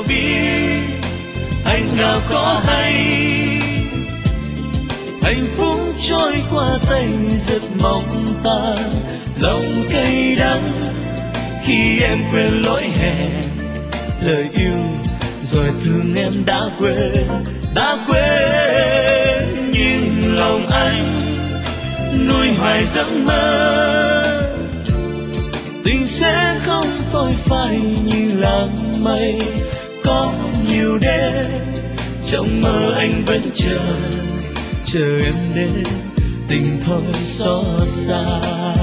biết anh nào có hay. Hạnh phúc trôi qua tay rất mong tan, lòng cay đắng khi em quên lỗi hẹn lời yêu, rồi thương em đã quên nhưng lòng anh nuôi hoài giấc mơ. Tình sẽ không phôi phai như làng mây, có nhiều đêm trong mơ anh vẫn chờ em đến, tình thôi xót xa.